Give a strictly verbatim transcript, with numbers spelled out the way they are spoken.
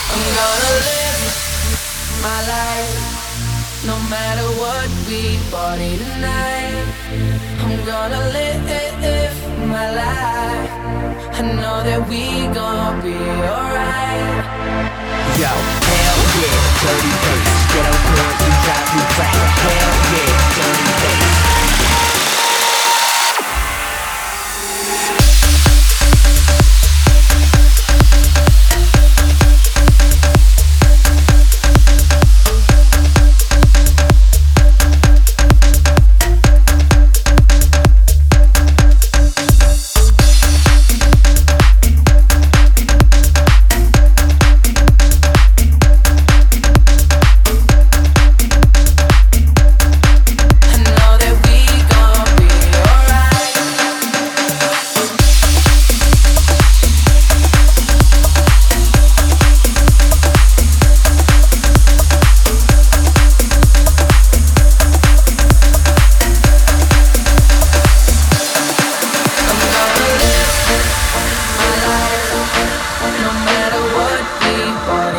I'm gonna live my life, no matter what we party tonight. I'm gonna live my life. I know that we gon' be alright. Yo, hell yeah, dirty bass. Ghetto girl, you drive me crazy. Hell yeah, dirty bass. No matter what we party